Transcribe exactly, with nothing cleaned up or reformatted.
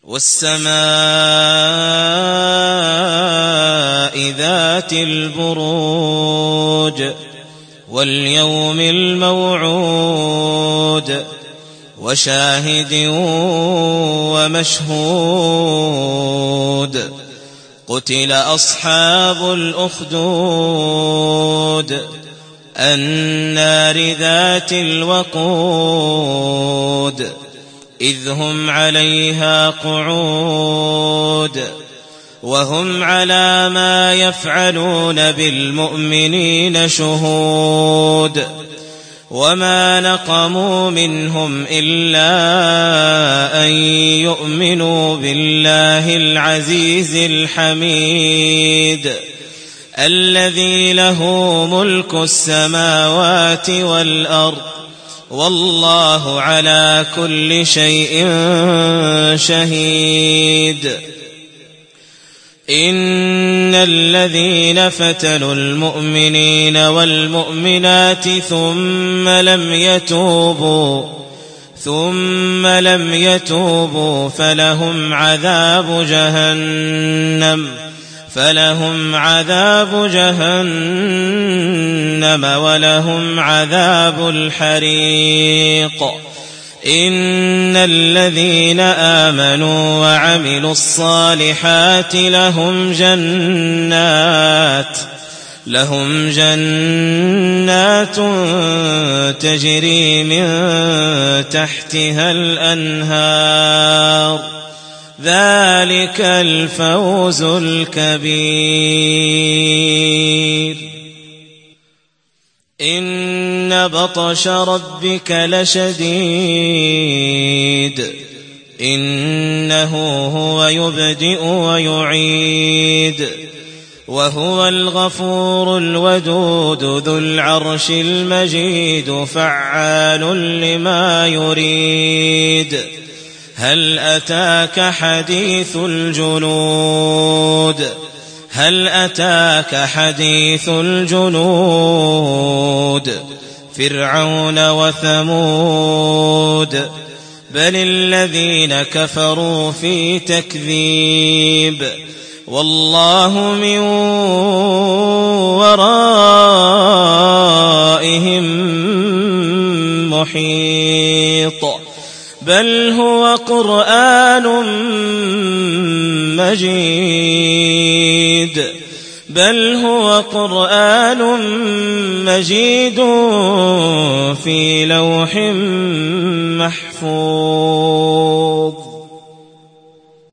والسماء ذات البروج واليوم الموعود وشاهد ومشهود قتل أصحاب الأخدود النار ذات الوقود إذ هم عليها قعود وهم على ما يفعلون بالمؤمنين شهود وما نقموا منهم إلا أن يؤمنوا بالله العزيز الحميد الذي له ملك السماوات والأرض والله على كل شيء شهيد إن الذين فتنوا المؤمنين والمؤمنات ثم لم يتوبوا ثم لم يتوبوا فلهم عذاب جهنم فلهم عذاب جهنم ولهم عذاب الحريق إن الذين آمنوا وعملوا الصالحات لهم جنات لهم جنات تجري من تحتها الأنهار ذلك الفوز الكبير إن بطش ربك لشديد إنه هو يبدئ ويعيد وهو الغفور الودود ذو العرش المجيد فعال لما يريد هل أتاك حديث الجنود هل أتاك حديث الجنود فرعون وثمود بل الذين كفروا في تكذيب والله من ورائهم محيط بل هو قرآن مجيد بل هو قرآن مجيد في لوح محفوظ